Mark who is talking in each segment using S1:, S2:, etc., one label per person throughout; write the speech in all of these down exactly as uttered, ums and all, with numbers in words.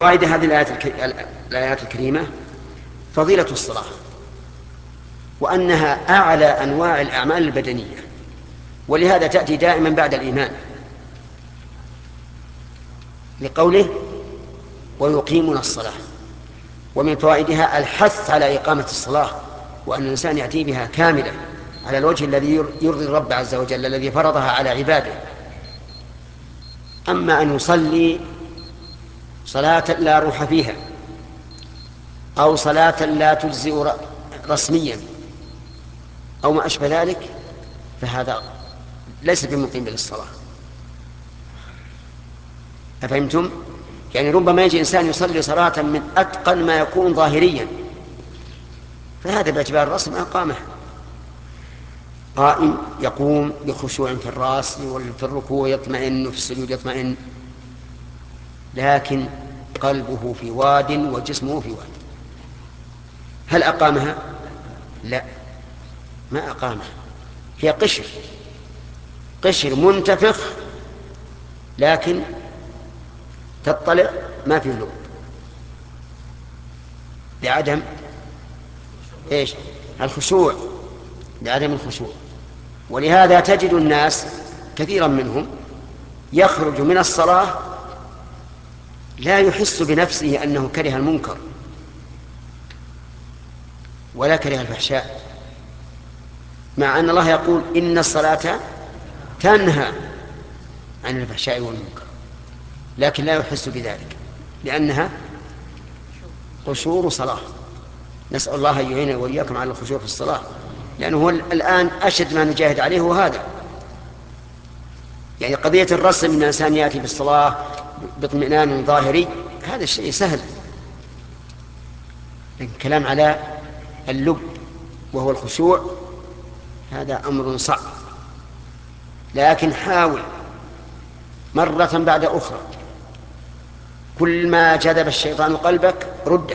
S1: فوائد هذه الآيات, الآيات الكريمة فضيلة الصلاة، وأنها أعلى أنواع الأعمال البدنية، ولهذا تأتي دائما بعد الإيمان لقوله ويقيمون الصلاة. ومن فوائدها الحث على إقامة الصلاة، وأن الإنسان يأتي بها كاملة على الوجه الذي يرضي الرب عز وجل الذي فرضها على عباده. أما أن يصلي صلاة لا روح فيها أو صلاة لا تجزئ رسميا أو ما أشبه ذلك فهذا ليس بمقيم للصلاة. أفهمتم؟ يعني ربما يجي إنسان يصلي صلاة من أتقن ما يكون ظاهريا، فهذا باعتبار الرسم أقامه. قائم يقوم بخشوع في الرأس وفي الركوع يطمئن، في السجود يطمئن، لكن قلبه في واد وجسمه في واد. هل أقامها؟ لا، ما أقامها، هي قشر قشر منتفخ، لكن تطلع ما في اللب لعدم إيش؟ الخشوع، لعدم الخشوع. ولهذا تجد الناس كثيرا منهم يخرج من الصلاة لا يحس بنفسه أنه كره المنكر ولا كره الفحشاء، مع أن الله يقول إن الصلاة تنهى عن الفحشاء والمنكر، لكن لا يحس بذلك لأنها قشور صلاة. نسأل الله أن يعين وإياكم على الخشوع في الصلاة، لأنه هو الآن أشد ما نجاهد عليه هو هذا. يعني قضية الرسم من الإنسان يأتي بالصلاة باطمئنان ظاهري هذا الشيء سهل، لكن كلام على اللب وهو الخشوع هذا أمر صعب. لكن حاول مرة بعد أخرى، كل ما جذب الشيطان قلبك رده،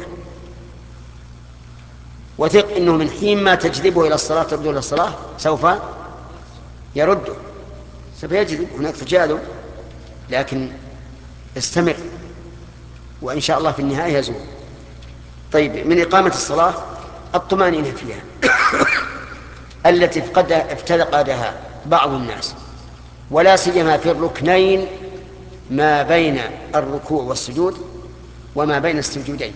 S1: وثق إنه من حين ما تجذبه إلى الصلاة ترده إلى الصلاة سوف يرده، سوف يجذب، هناك تجاذب، لكن استمر وإن شاء الله في النهاية يزول. طيب، من إقامة الصلاة الطمأنينة فيها التي افتقدها بعض الناس، ولا سيما في الركنين ما بين الركوع والسجود وما بين السجودين.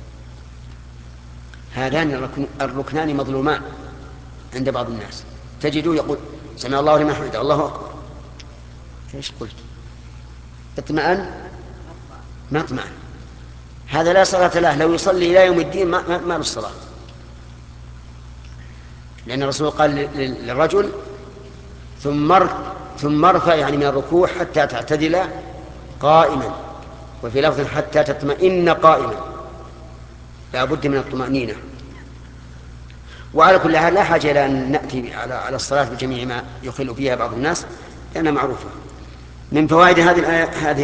S1: هذان الركنان مظلومان عند بعض الناس، تجدوه يقول سمع الله لمن حمده الله أكبر، ايش قلت؟ اطمئن؟ ما اطمئن، هذا لا صلاة له، لو يصلي إلى يوم الدين ما, ما, ما له الصلاة، لأن الرسول قال للرجل ثم ثم ارفع يعني من الركوع حتى تعتدل قائما، وفي لفظ حتى تطمئن قائما، لا بد من الطمأنينة. وعلى كل حال لا حاجة إلى أن نأتي على الصلاة بجميع ما يخل فيها بعض الناس لأنها معروفة. من فوائد هذه الآية هذه